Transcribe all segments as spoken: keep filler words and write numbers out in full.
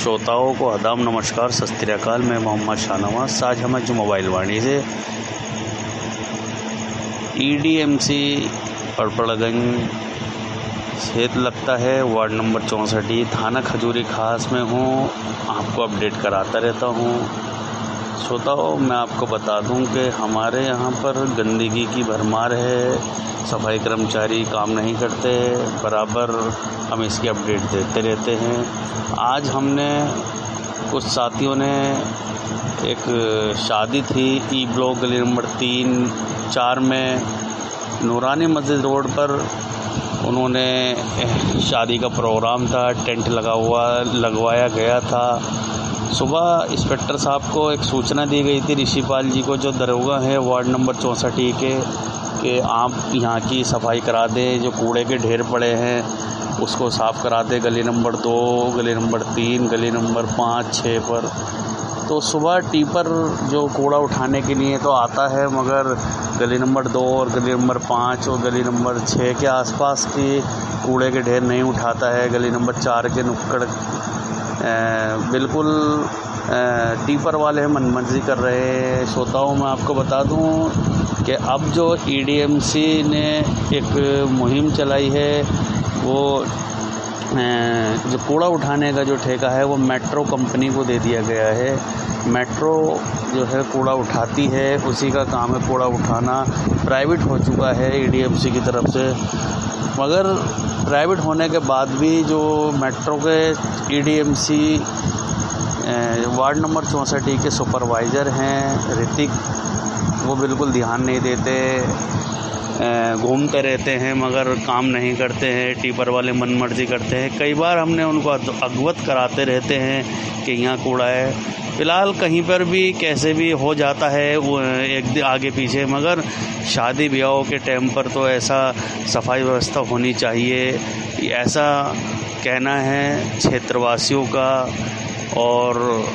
श्रोताओं को आदाब नमस्कार सत श्री अकाल। मैं मोहम्मद शाहनवाज। आज हम जो मोबाइल वाणी से ईडीएमसी पड़पड़गंज क्षेत्र लगता है, वार्ड नंबर चौंसठ, थाना खजूरी खास में हूँ। आपको अपडेट कराता रहता हूँ। श्रोताओं, मैं आपको बता दूं कि हमारे यहाँ पर गंदगी की भरमार है, सफाई कर्मचारी काम नहीं करते, बराबर हम इसकी अपडेट देते रहते हैं। आज हमने कुछ साथियों ने एक शादी थी ई ब्लॉक गली नंबर तीन चार में नूरानी मस्जिद रोड पर। उन्होंने शादी का प्रोग्राम था, टेंट लगा हुआ लगवाया गया था। सुबह इंस्पेक्टर साहब को एक सूचना दी गई थी, ऋषिपाल जी को, जो दरोगा है वार्ड नंबर चौंसठ के, कि आप यहाँ की सफाई करा दें, जो कूड़े के ढेर पड़े हैं उसको साफ़ करा दें, गली नंबर दो, गली नंबर तीन, गली नंबर पाँच छः पर। तो सुबह टीपर जो कूड़ा उठाने के लिए तो आता है, मगर गली नंबर दो और गली नंबर पाँच और गली नंबर छः के आसपास की कूड़े के ढेर नहीं उठाता है। गली नंबर चार के नुक्कड़ बिल्कुल टीपर वाले मनमर्जी कर रहे हैं। श्रोताओं, मैं आपको बता दूं कि अब जो ईडीएमसी ने एक मुहिम चलाई है, वो जो कूड़ा उठाने का जो ठेका है वो मेट्रो कंपनी को दे दिया गया है। मेट्रो जो है कूड़ा उठाती है, उसी का काम है कूड़ा उठाना। प्राइवेट हो चुका है ईडीएमसी की तरफ से, मगर प्राइवेट होने के बाद भी जो मेट्रो के ईडीएमसी वार्ड नंबर चौंसठ के सुपरवाइज़र हैं ऋतिक, वो बिल्कुल ध्यान नहीं देते, घूमते रहते हैं मगर काम नहीं करते हैं। टीपर वाले मनमर्जी करते हैं। कई बार हमने उनको अवगत कराते रहते हैं कि यहाँ कूड़ा है। फ़िलहाल कहीं पर भी कैसे भी हो जाता है वो एक आगे पीछे, मगर शादी ब्याहों के टाइम पर तो ऐसा सफाई व्यवस्था होनी चाहिए, ऐसा कहना है क्षेत्रवासियों का। और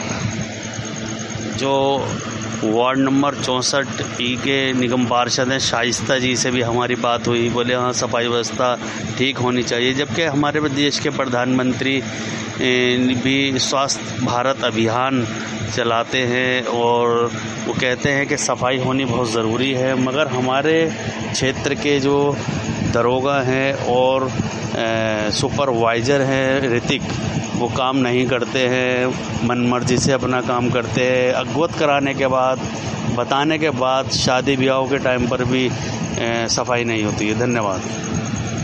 जो वार्ड नंबर चौंसठ ई के निगम पार्षद हैं शाइस्ता जी से भी हमारी बात हुई, बोले हाँ सफाई व्यवस्था ठीक होनी चाहिए। जबकि हमारे देश के प्रधानमंत्री भी स्वास्थ्य भारत अभियान चलाते हैं और वो कहते हैं कि सफाई होनी बहुत ज़रूरी है, मगर हमारे क्षेत्र के जो दरोगा हैं और सुपरवाइज़र हैं ऋतिक, वो काम नहीं करते हैं, मनमर्जी से अपना काम करते हैं। अवगत कराने के बाद, बताने के बाद शादी ब्याहों के टाइम पर भी सफाई नहीं होती है। धन्यवाद।